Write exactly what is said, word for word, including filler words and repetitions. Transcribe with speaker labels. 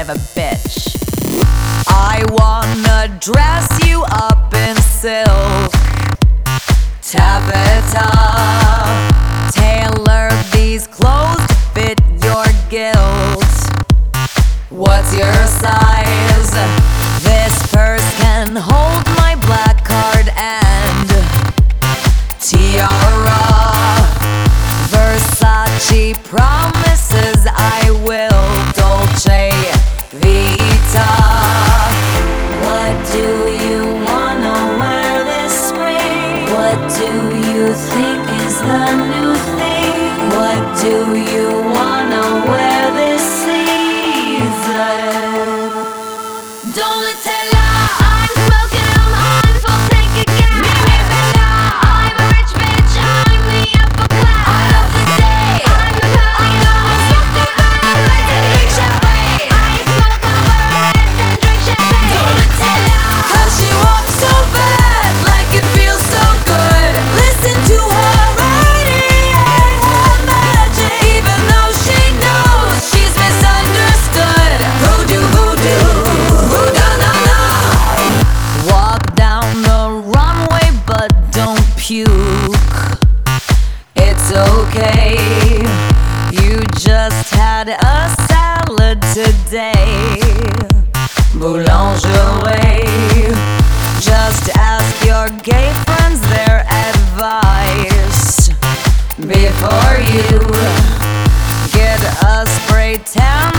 Speaker 1: of a bitch. I wanna dress you up in silk, taffeta. Tailor these clothes to fit your guilt. What's your size? This purse can hold my black card and tiara. Versace promises I will Dolce Vita.
Speaker 2: What do you wanna wear this spring? What do you think is the new thing? What do you wanna wear this season? Don't let tell I'm smoking, I'm on full tank again. Me, me, Bella, I'm a rich bitch, I'm the upper class. I love the day, I'm the party, I smoke the bad, like a big champagne. I smoke a bird and drink champagne. Don't let tell
Speaker 1: Cause she walks so bad, like it feels so good. Listen to her radiate her magic, even though she knows she's misunderstood. Voodoo, voodoo, voodoo-na-na. Walk down the runway, but don't puke. It's okay, you just had a salad today. Boulangerie. Just ask your gay friends their advice before you get a spray tan